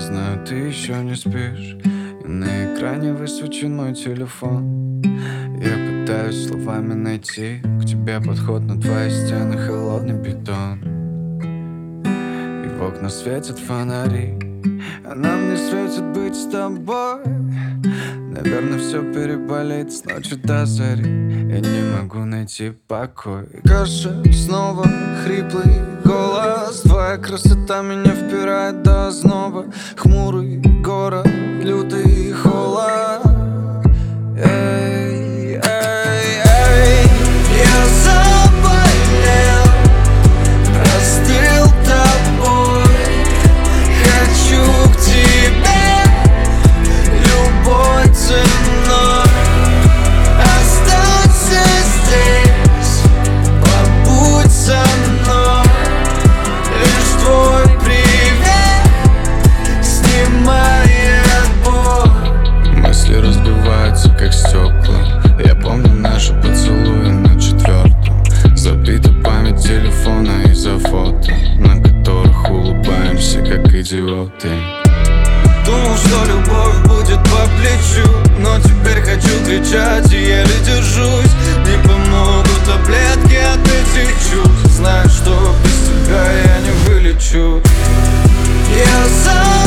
знаю, ты еще не спишь, и на экране высвечен мой телефон. Я пытаюсь словами найти к тебе подход, но твои стены холодный бетон. И в окна светят фонари, а нам не светит быть с тобой. Наверное, все переболит с ночи до зари. Я не могу найти покой. И кажется, снова хриплый голос. Твоя красота меня впирает до озноба. Хмурый город, лютый холод. Эй, эй, эй. Я заболел, простыл тобой. Хочу к тебе любой ценой. Останься здесь, побудь со мной. Лишь твой привет снимает боль. Мысли разбиваются, как стекла. Я помню наши поцелуи на 4-м. Забита память телефона из-за фото, на которых улыбаемся, как идиоты. Думал, что любовь будет по плечу, но теперь хочу кричать и еле держусь. Не помогут таблетки от этих чувств. Знаю, что без тебя я не вылечу. Я